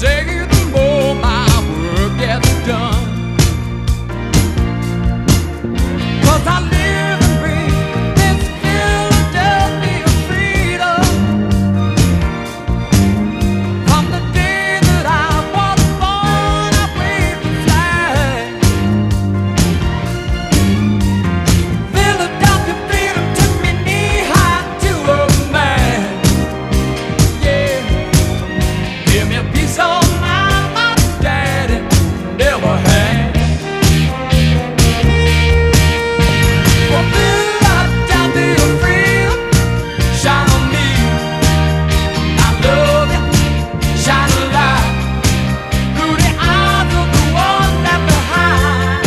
say, the more my work gets done. 'Cause I live and breathe this Philadelphia freedom. From the day that I was born, I waved the flag. Philadelphia freedom took me knee-high to a man. Yeah, give me a piece of mind my daddy never had. For Philadelphia freedom, shine on me. I love you, shine a light through the eyes of the one left behind.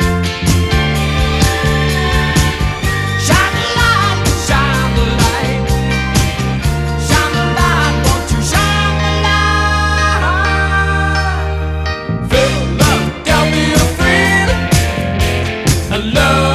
Shine the light, shine the light, shine the light, won't you shine the light? Philadelphia freedom, I love